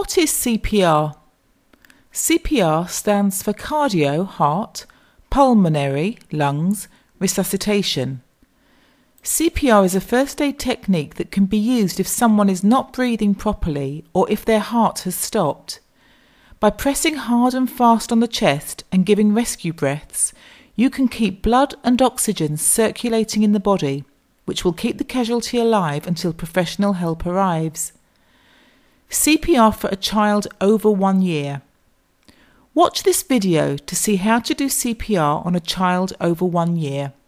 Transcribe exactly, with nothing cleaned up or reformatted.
What is C P R? C P R stands for cardio, heart, pulmonary, lungs, resuscitation. C P R is a first aid technique that can be used if someone is not breathing properly or if their heart has stopped. By pressing hard and fast on the chest and giving rescue breaths, you can keep blood and oxygen circulating in the body, which will keep the casualty alive until professional help arrives. C P R for a child over one year. Watch this video to see how to do C P R on a child over one year.